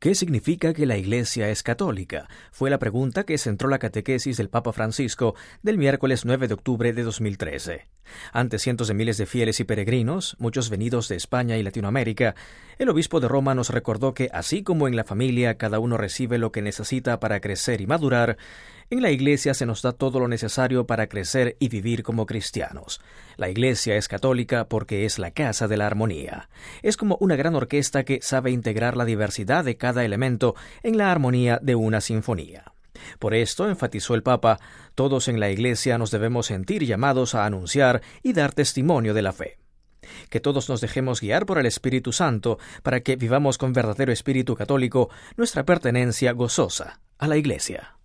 ¿Qué significa que la Iglesia es católica? Fue la pregunta que centró la catequesis del Papa Francisco del miércoles 9 de octubre de 2013. Ante cientos de miles de fieles y peregrinos, muchos venidos de España y Latinoamérica, el obispo de Roma nos recordó que, así como en la familia cada uno recibe lo que necesita para crecer y madurar, en la Iglesia se nos da todo lo necesario para crecer y vivir como cristianos. La Iglesia es católica porque es la casa de la armonía. Es como una gran orquesta que sabe integrar la diversidad de cada elemento en la armonía de una sinfonía. Por esto, enfatizó el Papa, todos en la Iglesia nos debemos sentir llamados a anunciar y dar testimonio de la fe. Que todos nos dejemos guiar por el Espíritu Santo para que vivamos con verdadero espíritu católico nuestra pertenencia gozosa a la Iglesia.